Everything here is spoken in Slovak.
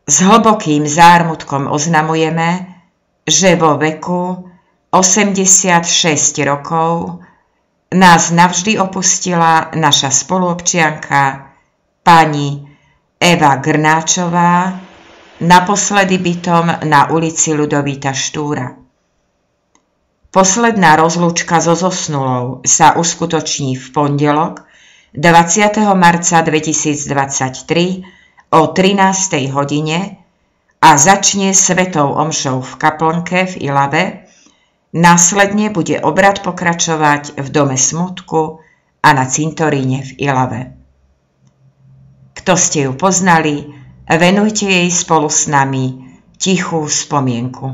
S hlbokým zármutkom oznamujeme, že vo veku 86 rokov nás navždy opustila naša spoluobčianka pani Eva Grnáčová, naposledy bytom na ulici Ľudovíta Štúra. Posledná rozlúčka so zosnulou sa uskutoční v pondelok 20. marca 2023 o 13. hodine a začne svetou omšou v kaplnke v Ilave. Následne bude obrad pokračovať v Dome smutku a na cintoríne v Ilave. Kto ste ju poznali, venujte jej spolu s nami tichú spomienku.